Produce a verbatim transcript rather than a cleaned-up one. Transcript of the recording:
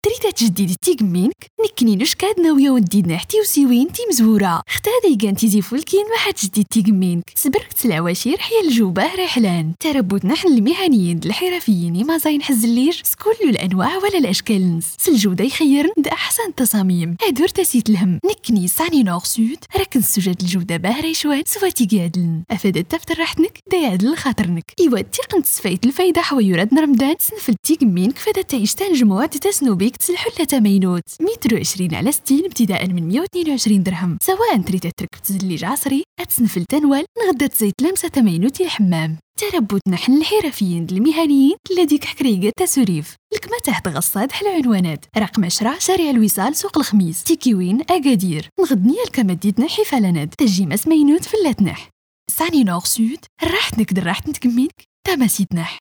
تريد تجديد تيقمينك نكنينوش كاد ناوية وديدنا حتي وسيوين تي مزورة اختادي كان تيزي فولكين ما حد جديد تيقمينك سبركت العواشير حيا الجوباه رحلان تربوت نحن المهنيين الحرفيين ما زاين حزلير سكولو الانواع ولا الاشكال نس سالجودة يخيرن دا احسن تصاميم هادور تسيت الهم نكني ساني نور سود راكن سجاد الجودة باهري شوان سواتي قادلن افادت تفتر راحتنك دا يعدل خاطرنك ايوا تيقن تسفايت الفايدة حويراد رمضان سنفل تيقمينك فدا تعيش تنجموع تتسنو بيك تسلحو تمينوت متر وعشرين على ستين ابتداء من مية واثنين وعشرين درهم سواء تريد تركب تزليج عصري اتسنفل تنوال نغدا تزيت لمسة تمينوت الحمام تربوت نحن الحرفيين المهنيين لديك حكريقة تسوريف لكما تحت غصاد حل عنوانات رقم عشرة شارع الوصال سوق الخميس تيكيوين اكادير نغدنيا الكمديتنا حفالناد تجيمس مينوت في اللاتنح ساني نور سود راحتنك دراحت نتكمينك تماسيتنح